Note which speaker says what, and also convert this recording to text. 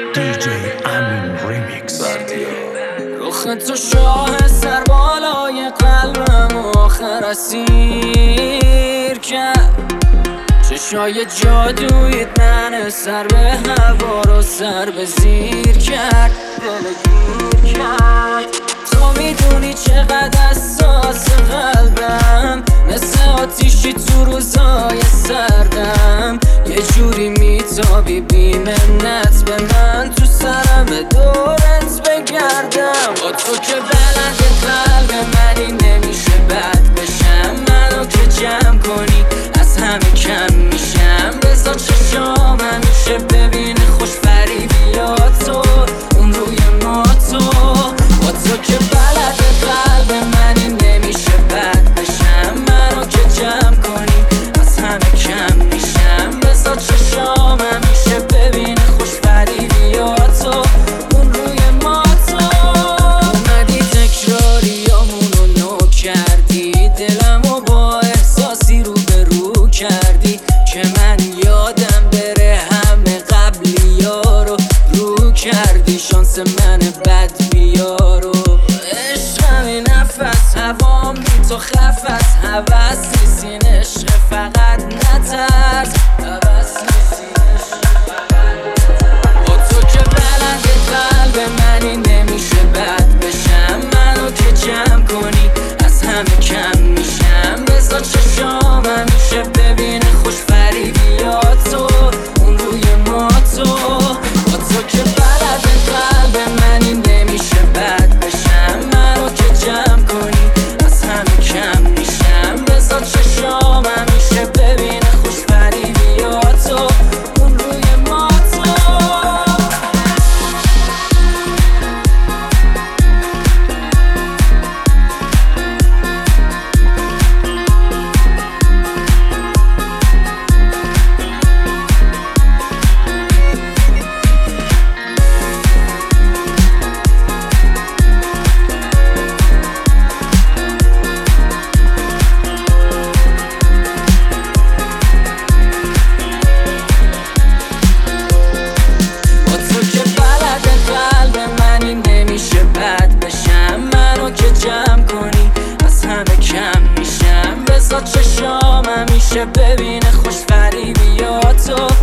Speaker 1: DJ امین ریمیکس.
Speaker 2: رخ تو شاه سر بالای قلبم آخر اسیر کرد. چشای جادویت من سر به هوا رو سر به زیر کرد، دلگیر کرد. تو میدونی چقدر حساس قلبم، مثل آتیشی تو روزای سردم. یه جوری میتابی بی منت به من، تو سرم دورت بگردم. با تو که بلند قلب منی نمیشه بد بشم. منو که جمع کنی از همه کم میشم. بذار چشام همیشه ببینه خوش فریبی یا تو اون روی ما تو. با تو که بلد قلب منی نمیشه بد بشم. منو که جمع کنی از همه کم میشم. بذار چشام همیشه ببینه خوش فریبی یا تو اون روی ما تو. اومدی تکراریامونو نو کردی، دلمو با احساسی رو به رو کردی که من یادم بره همه قبلی ها رو کردی. شانس من بد بیارو عشقمی نفس هوام بی تو خفت. هوس نیستین عشق فقط نترس، هوس نیستین عشق فقط. با تو که بلند قلب منی نمیشه بد بشم. منو که جمع کنی از همه کم میشم. بذار چشام همیشه ببینه خوش فریبی یا تو اون روی ما تو. با تو که بلد قلب منی نمیشه بد بشم. منو که جمع کنی از همه کم میشم. بذار چشام همیشه ببینه خوش فریبی یا تو اون روی ما تو. چشام همیشه ببینه خوش فریبی یا تو